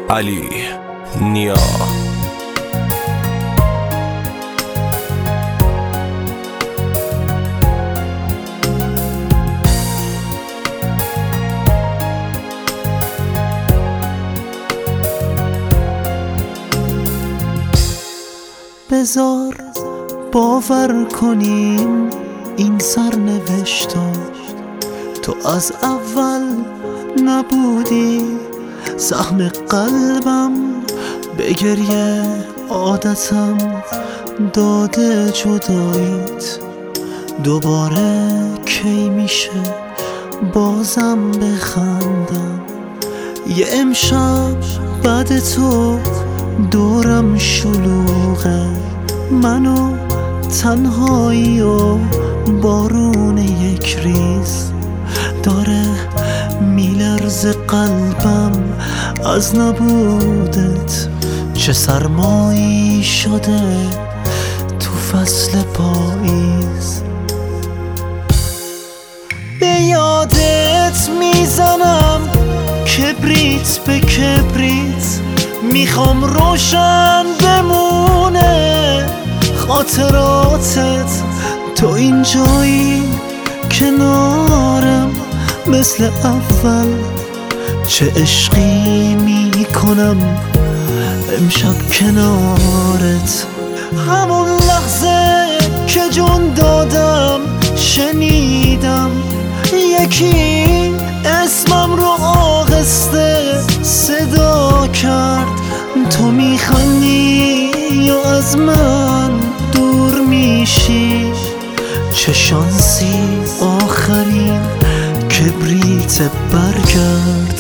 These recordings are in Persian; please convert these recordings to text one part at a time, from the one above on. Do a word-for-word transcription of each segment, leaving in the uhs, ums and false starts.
علی نیا. بذار باور کنیم این سرنوشتو تو از اول نبودی. سهم قلبم به گریه عادتم داده جداییت. دوباره کی میشه بازم بخندم؟ یه امشب بعد تو دورم شلوغه، منو تنهایی و بارون یک ریز داره میلرزه قلبم از نبودت. چه سرمایی شده تو فصل پاییز. به یادت میزنم کبریت به کبریت، میخوام روشن بمونه خاطراتت. تو اینجایی کنارم مثل اول. چه عشقی میکنم امشب کنارت. همون لحظه که جون دادم شنیدم یکی اسمم رو آهسته صدا کرد. تو میخوانی یا از من دور میشی؟ چه شانسی آخرین کبریت برگرد.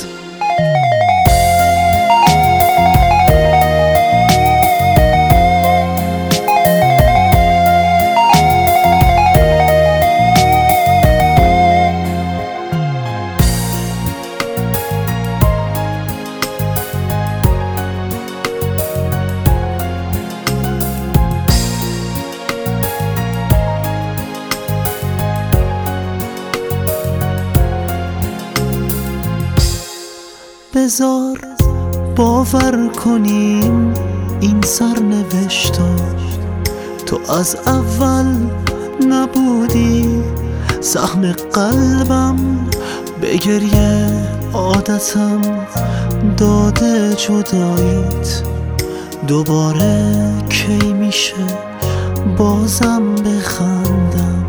بذار باور کنیم این سرنوشتو تو از اول نبودی. سهم قلبم به گریه عادتم داده جداییت. دوباره کی میشه بازم بخندم؟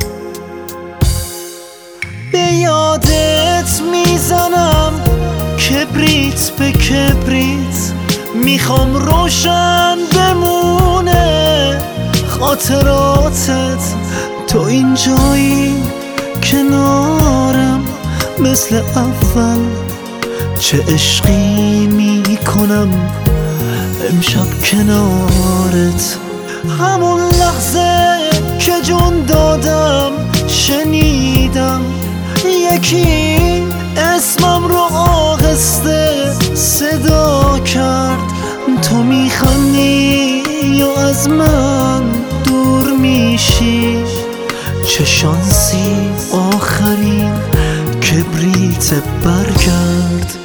به یادت میزنم کبریت به کبریت، میخوام روشن بمونه خاطراتت. تو اینجایی کنارم مثل اول. چه عشقی میکنم امشب کنارت. همون لحظه که جون دادم شنیدم یکی اسمم رو آهسته صدا کرد. تو میخوانی یا از من دور میشی؟ چه شانسی آخرین کبریت برگرد.